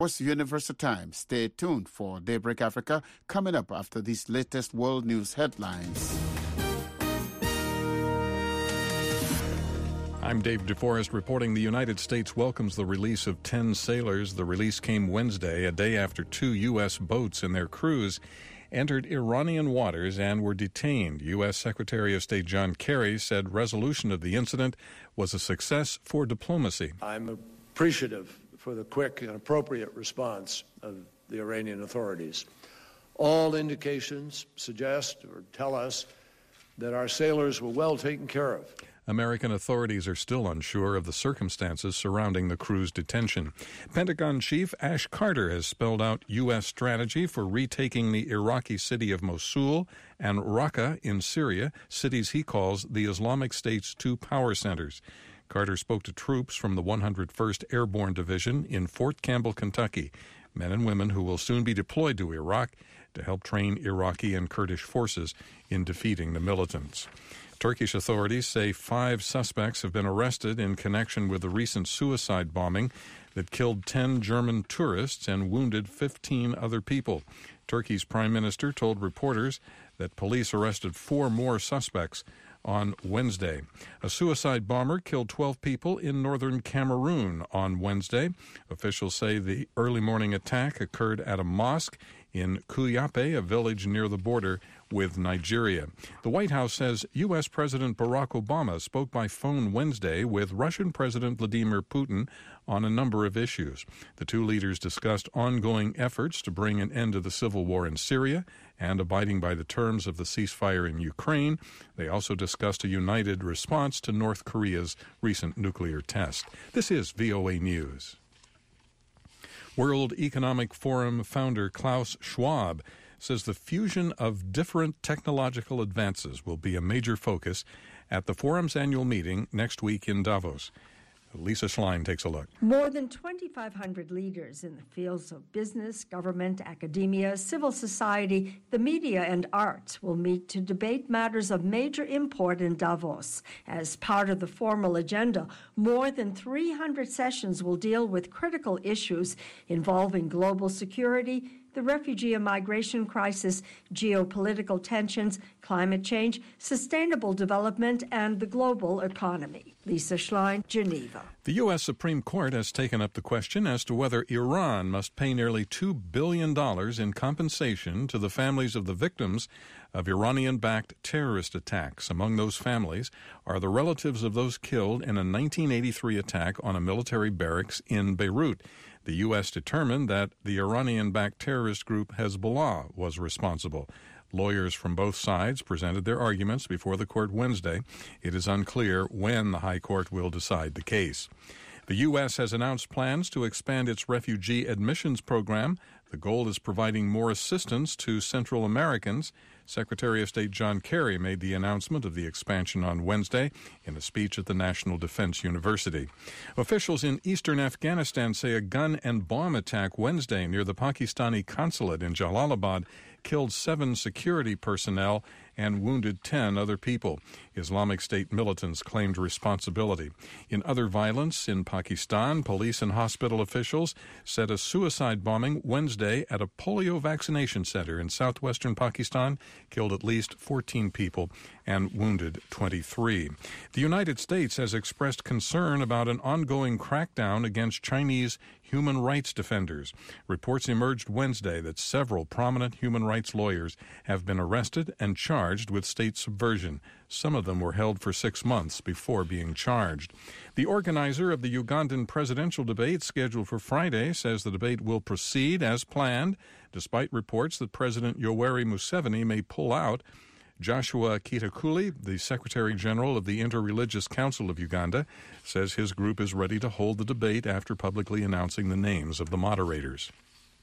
Universal Time. Stay tuned for Daybreak Africa coming up after these latest world news headlines. I'm Dave DeForest reporting the United States welcomes the release of 10 sailors. The release came Wednesday, a day after 2 U.S. boats in their cruise entered Iranian waters and were detained. U.S. Secretary of State John Kerry said resolution of the incident was a success for diplomacy. I'm appreciative for the quick and appropriate response of the Iranian authorities. All indications suggest or tell us that our sailors were well taken care of. American authorities are still unsure of the circumstances surrounding the crew's detention. Pentagon Chief Ash Carter has spelled out U.S. strategy for retaking the Iraqi city of Mosul and Raqqa in Syria, cities he calls the Islamic State's two power centers. Carter spoke to troops from the 101st Airborne Division in Fort Campbell, Kentucky, men and women who will soon be deployed to Iraq to help train Iraqi and Kurdish forces in defeating the militants. Turkish authorities say 5 suspects have been arrested in connection with the recent suicide bombing that killed 10 German tourists and wounded 15 other people. Turkey's prime minister told reporters that police arrested 4 more suspects on Wednesday. A suicide bomber killed 12 people in northern Cameroon on Wednesday. Officials say the early morning attack occurred at a mosque in Kuyape, a village near the border with Nigeria. The White House says U.S. President Barack Obama spoke by phone Wednesday with Russian President Vladimir Putin on a number of issues. The two leaders discussed ongoing efforts to bring an end to the civil war in Syria and abiding by the terms of the ceasefire in Ukraine. They also discussed a united response to North Korea's recent nuclear test. This is VOA News. World Economic Forum founder Klaus Schwab says the fusion of different technological advances will be a major focus at the forum's annual meeting next week in Davos. Lisa Schlein takes a look. More than 2,500 leaders in the fields of business, government, academia, civil society, the media, and arts will meet to debate matters of major import in Davos. As part of the formal agenda, more than 300 sessions will deal with critical issues involving global security, the refugee and migration crisis, geopolitical tensions, climate change, sustainable development, and the global economy. Lisa Schlein, Geneva. The U.S. Supreme Court has taken up the question as to whether Iran must pay nearly $2 billion in compensation to the families of the victims of Iranian-backed terrorist attacks. Among those families are the relatives of those killed in a 1983 attack on a military barracks in Beirut. The U.S. determined that the Iranian-backed terrorist group Hezbollah was responsible. Lawyers from both sides presented their arguments before the court Wednesday. It is unclear when the High Court will decide the case. The U.S. has announced plans to expand its refugee admissions program. The goal is providing more assistance to Central Americans. Secretary of State John Kerry made the announcement of the expansion on Wednesday in a speech at the National Defense University. Officials in eastern Afghanistan say a gun and bomb attack Wednesday near the Pakistani consulate in Jalalabad killed 7 security personnel and wounded 10 other people. Islamic State militants claimed responsibility. In other violence in Pakistan, police and hospital officials said a suicide bombing Wednesday at a polio vaccination center in southwestern Pakistan killed at least 14 people and wounded 23. The United States has expressed concern about an ongoing crackdown against Chinese human rights defenders. Reports emerged Wednesday that several prominent human rights lawyers have been arrested and charged with state subversion. Some of them were held for 6 months before being charged. The organizer of the Ugandan presidential debate scheduled for Friday says the debate will proceed as planned, despite reports that President Yoweri Museveni may pull out. Joshua Kitakuli, the Secretary General of the Interreligious Council of Uganda, says his group is ready to hold the debate after publicly announcing the names of the moderators.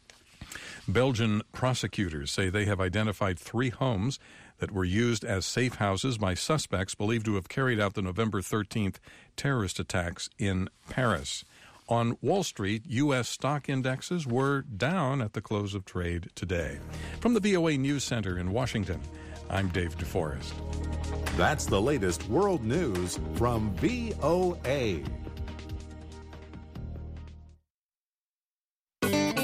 Belgian prosecutors say they have identified 3 homes that were used as safe houses by suspects believed to have carried out the November 13th terrorist attacks in Paris. On Wall Street, U.S. stock indexes were down at the close of trade today. From the VOA News Center in Washington, I'm Dave DeForest. That's the latest world news from VOA.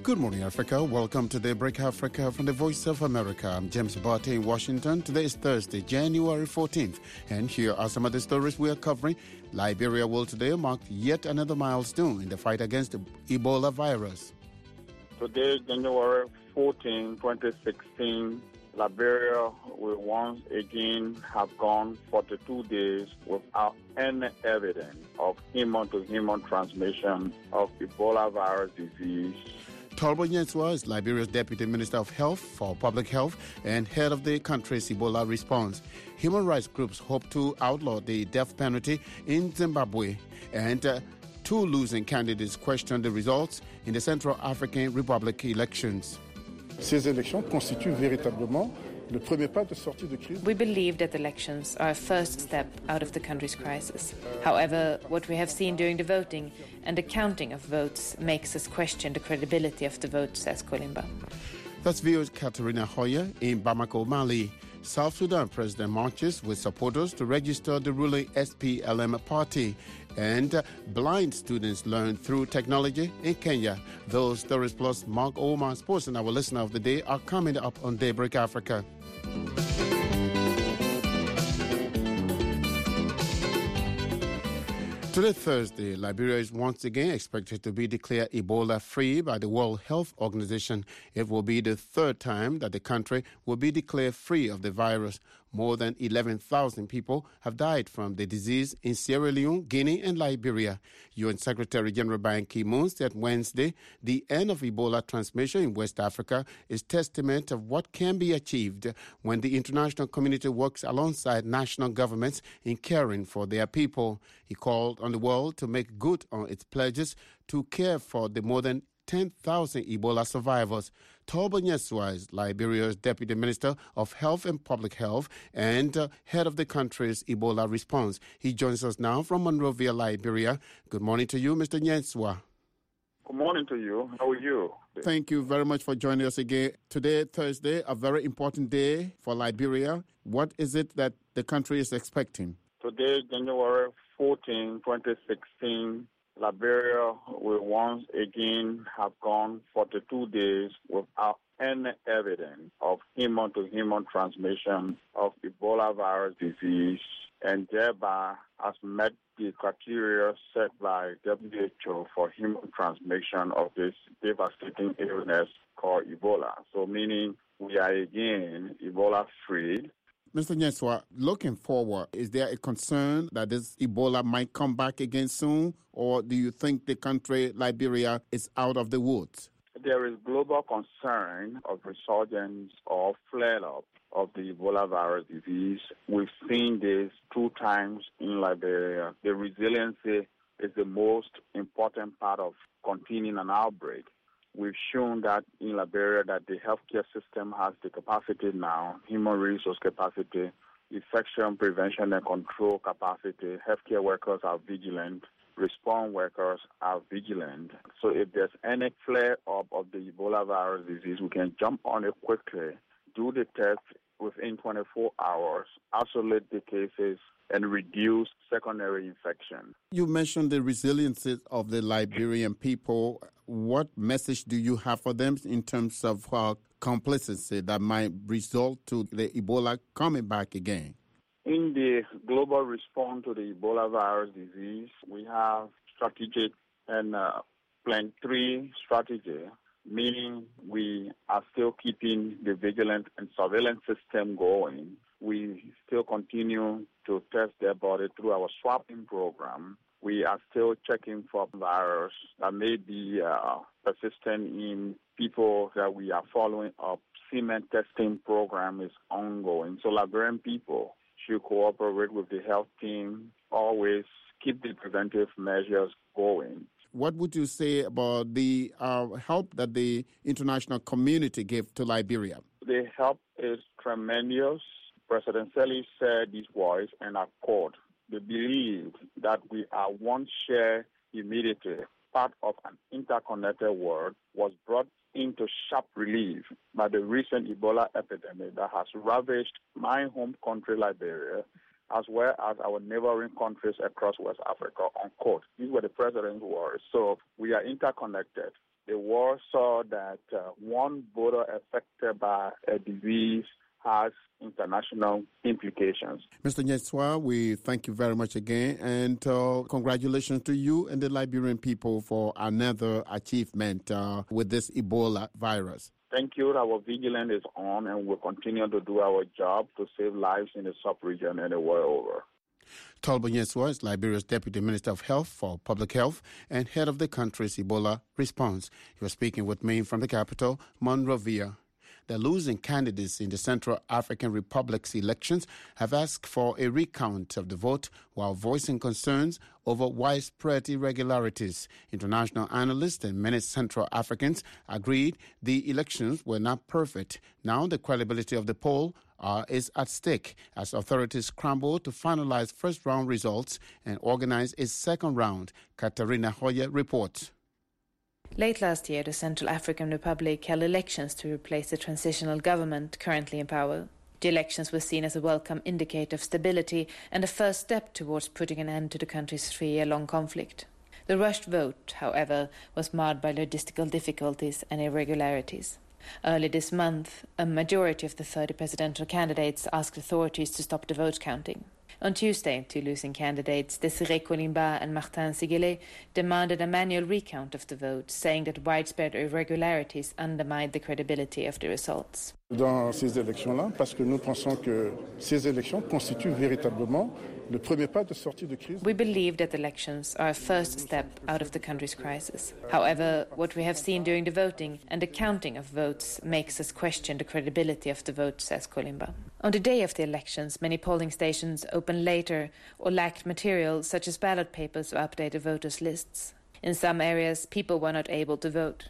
Good morning, Africa. Welcome to Daybreak Africa from the Voice of America. I'm James Barty in Washington. Today is Thursday, January 14th. And here are some of the stories we are covering. Liberia will today mark yet another milestone in the fight against the Ebola virus. Today, January 14, 2016, Liberia will once again have gone 42 days without any evidence of human-to-human transmission of Ebola virus disease. Tolbo Nyenswa is Liberia's Deputy Minister of Health for Public Health and head of the country's Ebola response. Human rights groups hope to outlaw the death penalty in Zimbabwe, and two losing candidates question the results in the Central African Republic elections. Ces élections constituent véritablement le premier pas de sortie de crise. We believe that elections are a first step out of the country's crisis. However, what we have seen during the voting and the counting of votes makes us question the credibility of the votes, says Kolimba. That's VOA Katerina Hoyer in Bamako, Mali. South Sudan president marches with supporters to register the ruling SPLM party. And blind students learn through technology in Kenya. Those stories plus Mark Omar Sports and our listener of the day are coming up on Daybreak Africa. Today, Thursday, Liberia is once again expected to be declared Ebola-free by the World Health Organization. It will be the third time that the country will be declared free of the virus. More than 11,000 people have died from the disease in Sierra Leone, Guinea, and Liberia. UN Secretary General Ban Ki-moon said Wednesday the end of Ebola transmission in West Africa is testament of what can be achieved when the international community works alongside national governments in caring for their people. He called on the world to make good on its pledges to care for the more than 10,000 Ebola survivors. Tolbo Nyenswa is Liberia's Deputy Minister of Health and Public Health and head of the country's Ebola response. He joins us now from Monrovia, Liberia. Good morning to you, Mr. Nyenswa. Good morning to you. How are you? Thank you very much for joining us again. Today, Thursday, a very important day for Liberia. What is it that the country is expecting? Today, January 14, 2016, Liberia will once again have gone 42 days without any evidence of human-to-human transmission of Ebola virus disease, and thereby has met the criteria set by WHO for human transmission of this devastating illness called Ebola. So meaning we are again Ebola-free. Mr. Nyenswa, looking forward, is there a concern that this Ebola might come back again soon, or do you think the country, Liberia, is out of the woods? There is global concern of resurgence or flare-up of the Ebola virus disease. We've seen this 2 times in Liberia. The resiliency is the most important part of containing an outbreak. We've shown that in Liberia that the healthcare system has the capacity now, human resource capacity, infection prevention and control capacity. Healthcare workers are vigilant. Response workers are vigilant. So if there's any flare-up of the Ebola virus disease, we can jump on it quickly, do the test within 24 hours, isolate the cases, and reduce secondary infection. You mentioned the resiliency of the Liberian people. What message do you have for them in terms of complacency that might result to the Ebola coming back again? In the global response to the Ebola virus disease, we have strategic and plan 3 strategy, meaning we are still keeping the vigilance and surveillance system going. We still continue to test their body through our swabbing program. We are still checking for virus that may be persistent in people that we are following up. Semen testing program is ongoing. So Liberian people should cooperate with the health team, always keep the preventive measures going. What would you say about the help that the international community gave to Liberia? The help is tremendous. President Selly said these words and accord. They believe that we are one shared humanity, part of an interconnected world, was brought into sharp relief by the recent Ebola epidemic that has ravaged my home country, Liberia, as well as our neighboring countries across West Africa, unquote. These were the president's words. So we are interconnected. The world saw that one voter affected by a disease has international implications. Mr. Nyeswa, we thank you very much again, and congratulations to you and the Liberian people for another achievement with this Ebola virus. Thank you. Our vigilance is on, and we'll continue to do our job to save lives in the sub-region and the world over. Talbot Nyeswa is Liberia's Deputy Minister of Health for Public Health and head of the country's Ebola response. He was speaking with me from the capital, Monrovia. The losing candidates in the Central African Republic's elections have asked for a recount of the vote while voicing concerns over widespread irregularities. International analysts and many Central Africans agreed the elections were not perfect. Now the credibility of the poll is at stake as authorities scramble to finalize first-round results and organize a second round. Katarina Hoyer reports. Late last year, the Central African Republic held elections to replace the transitional government currently in power. The elections were seen as a welcome indicator of stability and a first step towards putting an end to the country's 3-year-long conflict. The rushed vote, however, was marred by logistical difficulties and irregularities. Early this month, a majority of the 30 presidential candidates asked authorities to stop the vote counting. On Tuesday, two losing candidates, Desiré Colimba and Martin Siguelet, demanded a manual recount of the vote, saying that widespread irregularities undermined the credibility of the results. Dans ces élections-là, parce que nous pensons que ces élections constituent véritablement le premier pas de sortie de crise. We believe that elections are a first step out of the country's crisis. However, what we have seen during the voting and the counting of votes makes us question the credibility of the vote, says Colimba. On the day of the elections, many polling stations opened later or lacked material such as ballot papers or updated voters' lists. In some areas, people were not able to vote.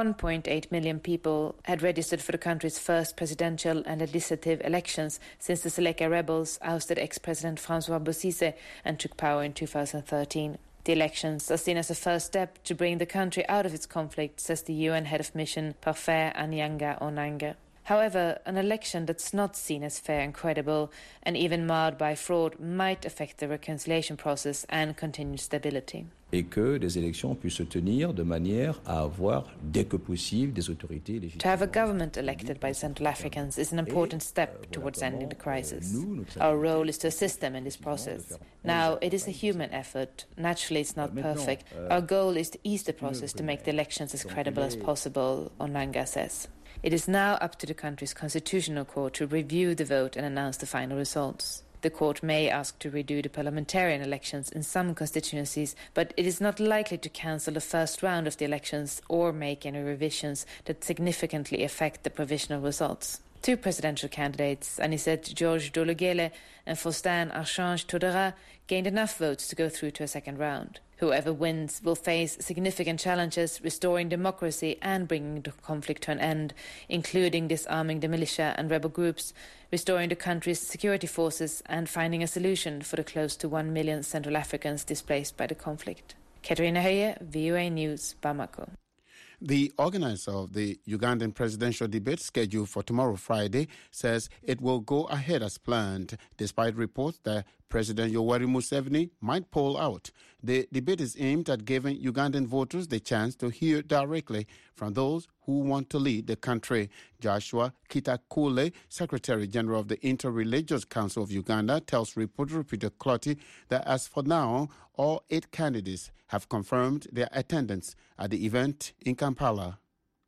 1.8 million people had registered for the country's first presidential and legislative elections since the Seleka rebels ousted ex-president François Bozizé and took power in 2013. The elections are seen as a first step to bring the country out of its conflict, says the UN head of mission Parfait Anyanga Onanga. However, an election that's not seen as fair and credible and even marred by fraud might affect the reconciliation process and continued stability. Et que des élections puissent se tenir de manière à avoir, dès que possible, des autorités légitimes. To have a government elected by Central Africans is an important step towards ending the crisis. Our role is to assist them in this process. Now, it is a human effort. Naturally, it's not perfect. Our goal is to ease the process to make the elections as credible as possible, Onanga says. It is now up to the country's constitutional court to review the vote and announce the final results. The court may ask to redo the parliamentarian elections in some constituencies, but it is not likely to cancel the first round of the elections or make any revisions that significantly affect the provisional results. Two presidential candidates, Anicet George Dologuele and Faustin Archange Touadéra, gained enough votes to go through to a second round. Whoever wins will face significant challenges restoring democracy and bringing the conflict to an end, including disarming the militia and rebel groups, restoring the country's security forces and finding a solution for the close to 1 million Central Africans displaced by the conflict. Katarina Hoyer, VOA News, Bamako. The organizer of the Ugandan presidential debate scheduled for tomorrow, Friday, says it will go ahead as planned, despite reports that President Yoweri Museveni might pull out. The debate is aimed at giving Ugandan voters the chance to hear directly from those who want to lead the country. Joshua Kitakule, Secretary General of the Interreligious Council of Uganda, tells reporter Peter Clotty that as for now, all 8 candidates have confirmed their attendance at the event in Kampala.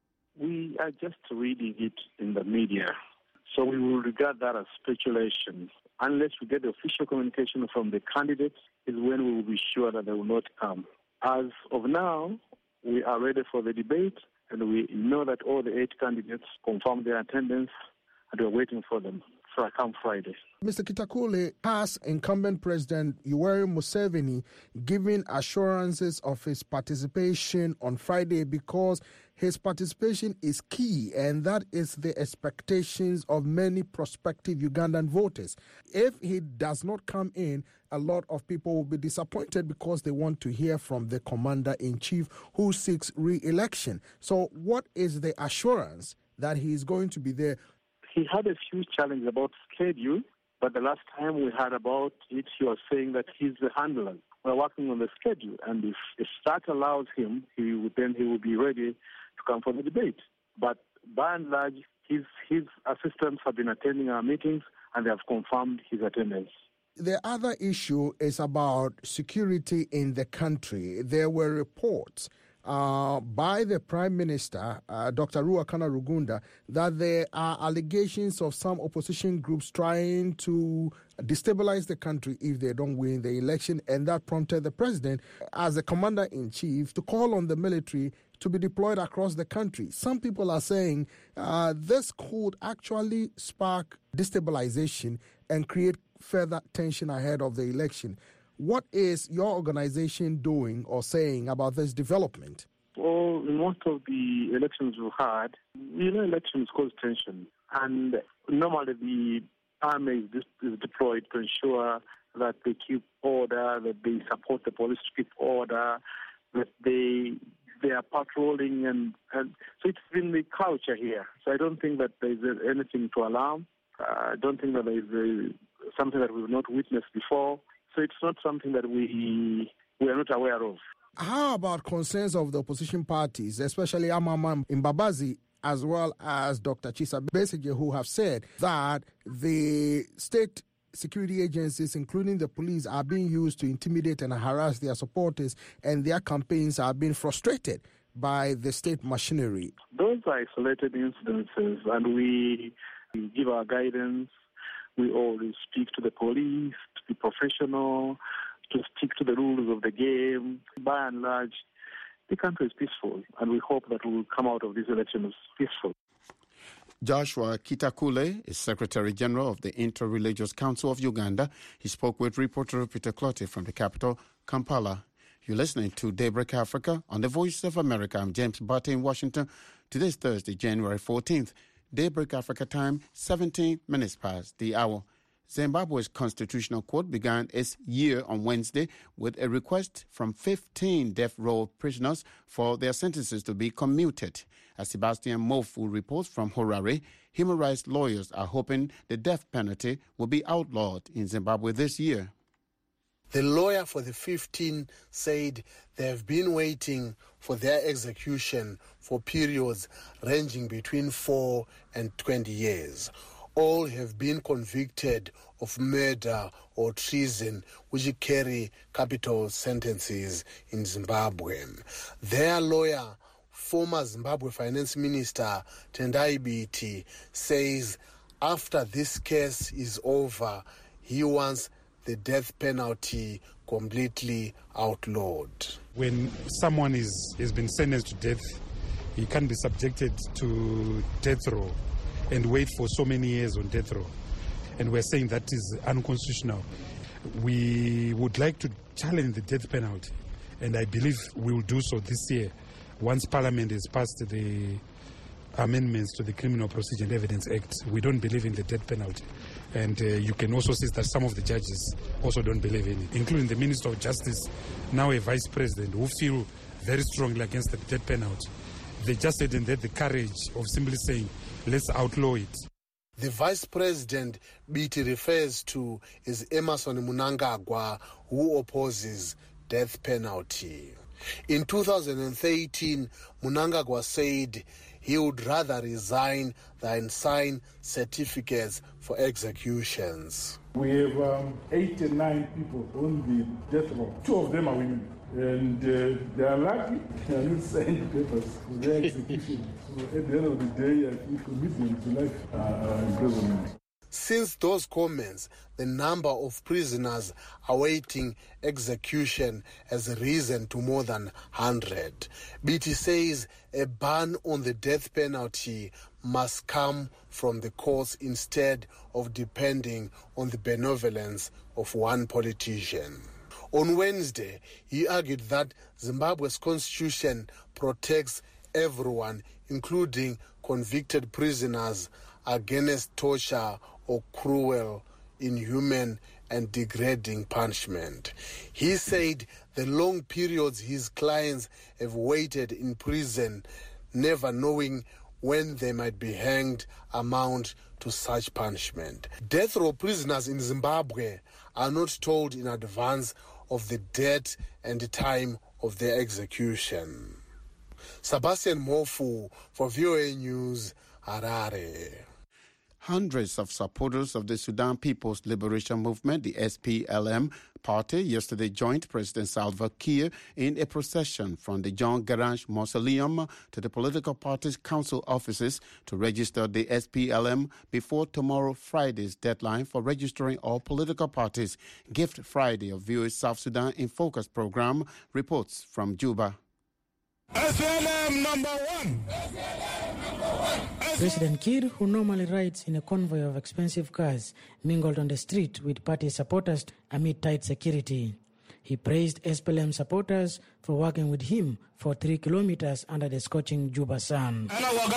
We are just reading it in the media, so we will regard that as speculation. Unless we get the official communication from the candidates is when we will be sure that they will not come. As of now, we are ready for the debate, and we know that all the 8 candidates confirmed their attendance, and we're waiting for them come Friday. Mr. Kitakule, has incumbent President Yoweri Museveni given assurances of his participation on Friday, because his participation is key, and that is the expectations of many prospective Ugandan voters. If he does not come in, a lot of people will be disappointed because they want to hear from the commander-in-chief who seeks re-election. So what is the assurance that he is going to be there? He had a few challenges about schedule, But the last time we heard about it, he was saying that he's the handler. We're working on the schedule, and if that allows him, he will be ready to come for the debate. But by and large, his assistants have been attending our meetings, and they have confirmed his attendance. The other issue is about security in the country. There were reports by the Prime Minister, Dr. Ruakana Rugunda, that there are allegations of some opposition groups trying to destabilize the country if they don't win the election, and that prompted the president, as the commander-in-chief, to call on the military to be deployed across the country. Some people are saying this could actually spark destabilization and create further tension ahead of the election. What is your organization doing or saying about this development? Well, in most of the elections we've had, elections cause tension. And normally the army is deployed to ensure that they keep order, that they support the police to keep order, that they are patrolling. And so it's been the culture here. So I don't think that there's anything to alarm. I don't think that there's something that we've not witnessed before. So it's not something that we are not aware of. How about concerns of the opposition parties, especially Amama Mbabazi, as well as Dr. Chisa Besigye, who have said that the state security agencies, including the police, are being used to intimidate and harass their supporters, and their campaigns are being frustrated by the state machinery? Those are isolated incidences, and we give our guidance. We always speak to the police, to be professional, to stick to the rules of the game. By and large, the country is peaceful, and we hope that we will come out of these elections peaceful. Joshua Kitakule is Secretary General of the Inter-Religious Council of Uganda. He spoke with reporter Peter Clottey from the capital, Kampala. You're listening to Daybreak Africa on the Voice of America. I'm James Barty in Washington. Today's Thursday, January 14th. Daybreak Africa time, 17 minutes past the hour. Zimbabwe's Constitutional Court began its year on Wednesday with a request from 15 death row prisoners for their sentences to be commuted. As Sebastian Mofu reports from Harare, human rights lawyers are hoping the death penalty will be outlawed in Zimbabwe this year. The lawyer for the 15 said they have been waiting for their execution for periods ranging between 4 and 20 years. All have been convicted of murder or treason, which carry capital sentences in Zimbabwe. Their lawyer, former Zimbabwe Finance Minister Tendai Biti, says after this case is over, he wants the death penalty completely outlawed. When someone has been sentenced to death, he can't be subjected to death row and wait for so many years on death row. And we're saying that is unconstitutional. We would like to challenge the death penalty, and I believe we will do so this year once Parliament has passed the amendments to the Criminal Procedure and Evidence Act. We don't believe in the death penalty. And you can also see that some of the judges also don't believe in it, including the Minister of Justice, now a Vice President, who feel very strongly against the death penalty. They just didn't have the courage of simply saying, let's outlaw it. The Vice President Biti refers to is Emmerson Mnangagwa, who opposes death penalty. In 2013, Mnangagwa said he would rather resign than sign certificates for executions. We have 89 people on the death row. 2 of them are women. And they are lucky they are not signed papers for their execution. So at the end of the day, I think commit them to life imprisonment. Since those comments, the number of prisoners awaiting execution has risen to more than 100. Biti says a ban on the death penalty must come from the courts instead of depending on the benevolence of one politician. On Wednesday, he argued that Zimbabwe's constitution protects everyone, including convicted prisoners, against torture or cruel, inhuman and degrading punishment. He said the long periods his clients have waited in prison, never knowing when they might be hanged amount to such punishment. Death row prisoners in Zimbabwe are not told in advance of the date and the time of their execution. Sebastian Mofu for VOA News, Harare. Hundreds of supporters of the Sudan People's Liberation Movement, the SPLM party, yesterday joined President Salva Kiir in a procession from the John Garang Mausoleum to the political party's council offices to register the SPLM before tomorrow Friday's deadline for registering all political parties. Gift Friday of VOA South Sudan in Focus program reports from Juba. SPLM number one! President Kiir, who normally rides in a convoy of expensive cars, mingled on the street with party supporters amid tight security. He praised SPLM supporters for working with him for 3 kilometers under the scorching Juba sun.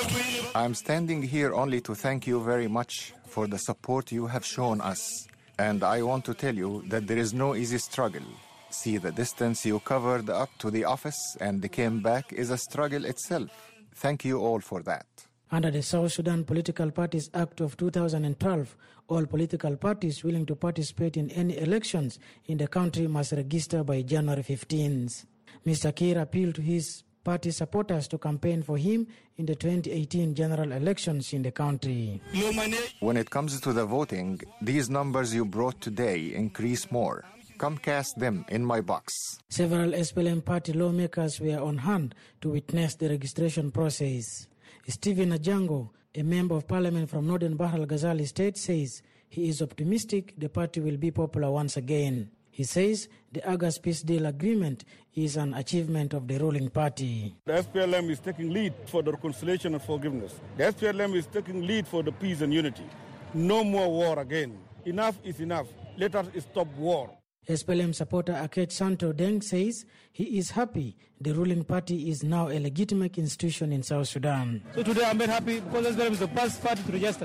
I'm standing here only to thank you very much for the support you have shown us. And I want to tell you that there is no easy struggle. See, the distance you covered up to the office and came back is a struggle itself. Thank you all for that. Under the South Sudan Political Parties Act of 2012, all political parties willing to participate in any elections in the country must register by January 15th. Mr. Kiir appealed to his party supporters to campaign for him in the 2018 general elections in the country. When it comes to the voting, these numbers you brought today increase more. Come cast them in my box. Several SPLM party lawmakers were on hand to witness the registration process. Stephen Ajango, a member of parliament from Northern Bahr al-Ghazali state, says he is optimistic the party will be popular once again. He says the August peace deal agreement is an achievement of the ruling party. The SPLM is taking lead for the reconciliation and forgiveness. The SPLM is taking lead for the peace and unity. No more war again. Enough is enough. Let us stop war. SPLM supporter Akech Santo Deng says he is happy the ruling party is now a legitimate institution in South Sudan. So today I'm very happy because SPLM is the first party to register.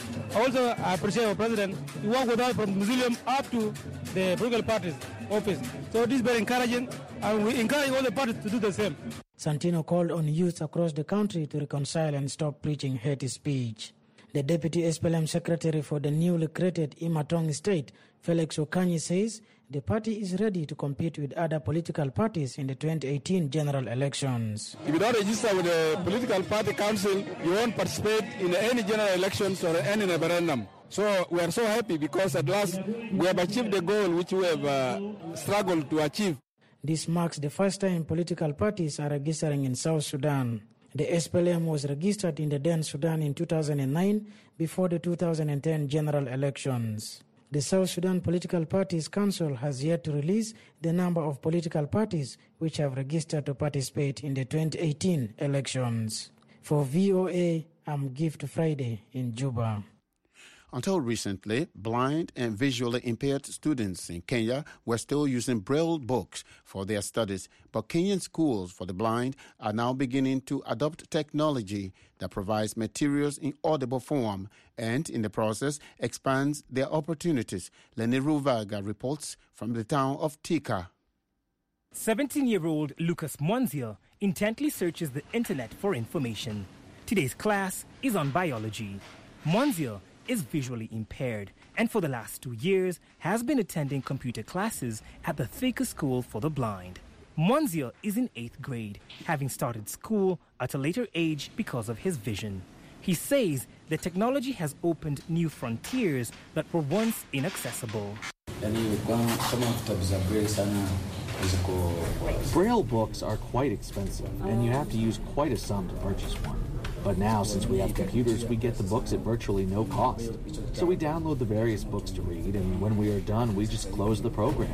Also, I appreciate our president. He worked with us from the museum up to the political party's office. So this is very encouraging, and we encourage all the parties to do the same. Santino called on youth across the country to reconcile and stop preaching hate speech. The deputy SPLM secretary for the newly created Imatong state, Felix Okanyi, says the party is ready to compete with other political parties in the 2018 general elections. If you don't register with the political party council, you won't participate in any general elections or any referendum. So we are so happy because at last we have achieved the goal which we have struggled to achieve. This marks the first time political parties are registering in South Sudan. The SPLM was registered in the then Sudan in 2009 before the 2010 general elections. The South Sudan Political Parties Council has yet to release the number of political parties which have registered to participate in the 2018 elections. For VOA, I'm Gift Friday in Juba. Until recently, blind and visually impaired students in Kenya were still using Braille books for their studies, but Kenyan schools for the blind are now beginning to adopt technology that provides materials in audible form and, in the process, expands their opportunities. Lenny Ruvaga reports from the town of Tika. 17-year-old Lucas Mwanzia intently searches the internet for information. Today's class is on biology. Mwanzia is visually impaired and for the last 2 years has been attending computer classes at the Thika School for the Blind. Mwanzia is in 8th grade, having started school at a later age because of his vision. He says the technology has opened new frontiers that were once inaccessible. Braille books are quite expensive, and you have to use quite a sum to purchase one. But now, since we have computers, we get the books at virtually no cost. So we download the various books to read, and when we are done, we just close the program.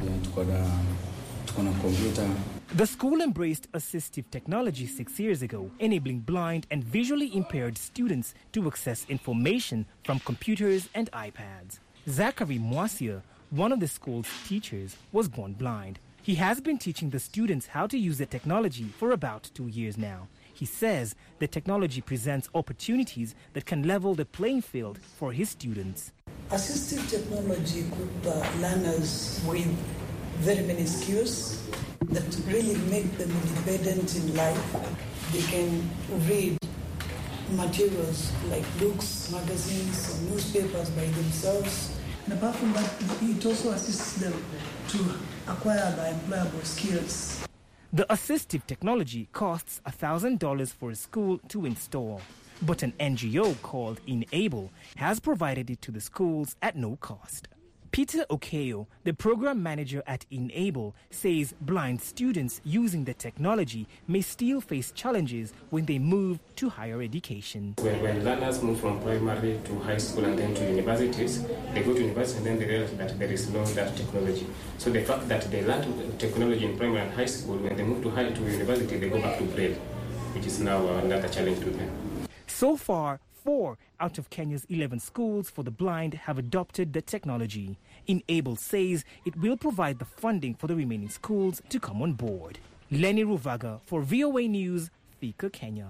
The school embraced assistive technology 6 years ago, enabling blind and visually impaired students to access information from computers and iPads. Zachary Mwasia, one of the school's teachers, was born blind. He has been teaching the students how to use the technology for about 2 years now. He says the technology presents opportunities that can level the playing field for his students. Assistive technology equip learners with very many skills that really make them independent in life. They can read materials like books, magazines, or newspapers by themselves. And apart from that, it also assists them to acquire the employable skills. The assistive technology costs $1,000 for a school to install, but an NGO called Enable has provided it to the schools at no cost. Peter Okeo, the program manager at Enable, says blind students using the technology may still face challenges when they move to higher education. When learners move from primary to high school and then to universities, they go to university and then they realize that there is no that technology. So the fact that they learn technology in primary and high school, when they move to university, they go back to Braille, which is now another challenge to them. So far, 4 out of Kenya's 11 schools for the blind have adopted the technology. Enable says it will provide the funding for the remaining schools to come on board. Lenny Ruvaga for VOA News, Thika, Kenya.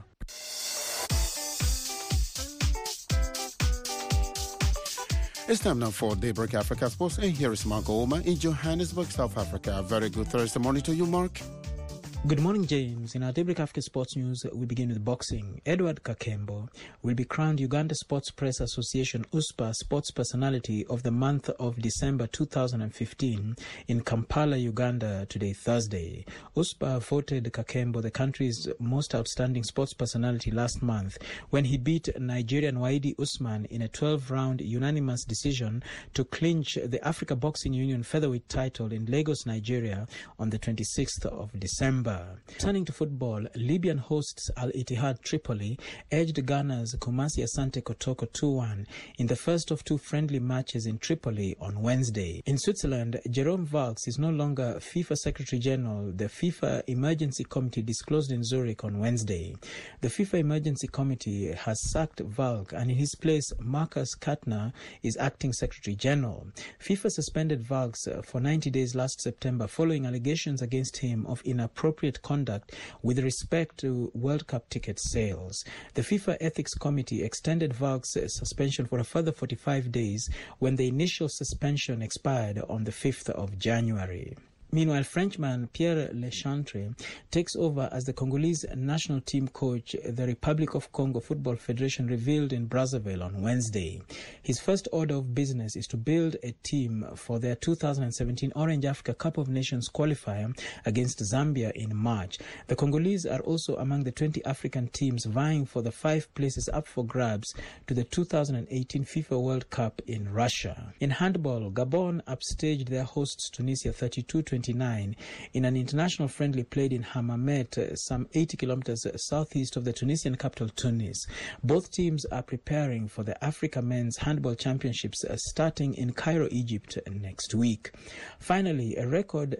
It's time now for Daybreak Africa Sports, and here is Mark Ouma in Johannesburg, South Africa. A very good Thursday morning to you, Mark. Good morning, James. In our Daybreak Africa Sports News, we begin with boxing. Edward Kakembo will be crowned Uganda Sports Press Association USPA Sports Personality of the month of December 2015 in Kampala, Uganda, today, Thursday. USPA voted Kakembo the country's most outstanding sports personality last month when he beat Nigerian Waidi Usman in a 12-round unanimous decision to clinch the Africa Boxing Union featherweight title in Lagos, Nigeria on the 26th of December. Turning to football, Libyan hosts Al Ittihad Tripoli edged Ghana's Kumasi Asante Kotoko 2-1 in the first of 2 friendly matches in Tripoli on Wednesday. In Switzerland, Jerome Valks is no longer FIFA Secretary General, the FIFA Emergency Committee disclosed in Zurich on Wednesday. The FIFA Emergency Committee has sacked Valk, and in his place, Marcus Katner is acting Secretary General. FIFA suspended Valks for 90 days last September following allegations against him of inappropriate conduct with respect to World Cup ticket sales. The FIFA Ethics Committee extended Valk's suspension for a further 45 days when the initial suspension expired on the 5th of January. Meanwhile, Frenchman Pierre Lechantre takes over as the Congolese national team coach, the Republic of Congo Football Federation revealed in Brazzaville on Wednesday. His first order of business is to build a team for their 2017 Orange Africa Cup of Nations qualifier against Zambia in March. The Congolese are also among the 20 African teams vying for the 5 places up for grabs to the 2018 FIFA World Cup in Russia. In handball, Gabon upstaged their hosts Tunisia 32-29 in an international friendly played in Hammamet, some 80 kilometers southeast of the Tunisian capital Tunis. Both teams are preparing for the Africa Men's Handball Championships starting in Cairo, Egypt next week. Finally, a record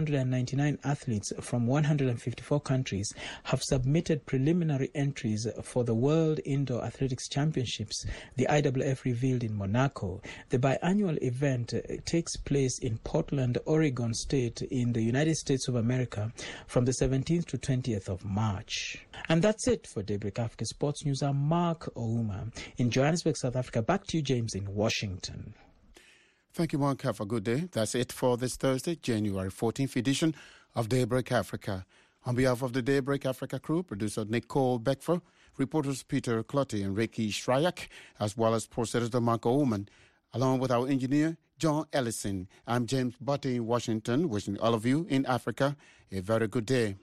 699 athletes from 154 countries have submitted preliminary entries for the World Indoor Athletics Championships, the IAAF revealed in Monaco. The biannual event takes place in Portland, Oregon State in the United States of America from the 17th to 20th of March. And that's it for Daybreak Africa Sports News. I'm Mark Ouma in Johannesburg, South Africa. Back to you, James, in Washington. Thank you, Mark. Have a good day. That's it for this Thursday, January 14th edition of Daybreak Africa. On behalf of the Daybreak Africa crew, producer Nicole Beckfer, reporters Peter Clotty and Ricky Shryak, as well as producer Mark Oman, along with our engineer, John Ellison. I'm James Butty in Washington, wishing all of you in Africa a very good day.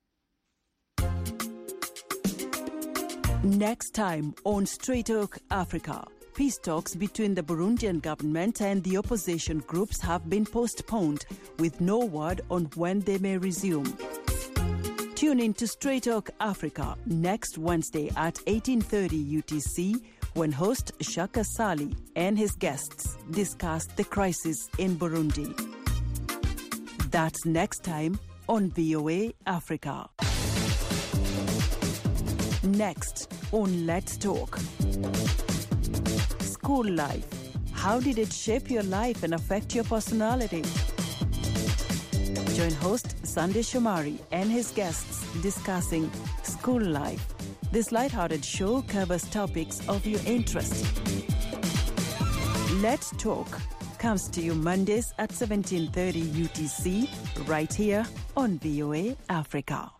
Next time on Straight Talk Africa, peace talks between the Burundian government and the opposition groups have been postponed, with no word on when they may resume. Tune in to Straight Talk Africa next Wednesday at 18:30 UTC, when host Shaka Sali and his guests discuss the crisis in Burundi. That's next time on VOA Africa. Next on Let's Talk. School life. How did it shape your life and affect your personality? Join host Sunday Shomari and his guests discussing school life. This lighthearted show covers topics of your interest. Let's Talk comes to you Mondays at 17:30 UTC, right here on VOA Africa.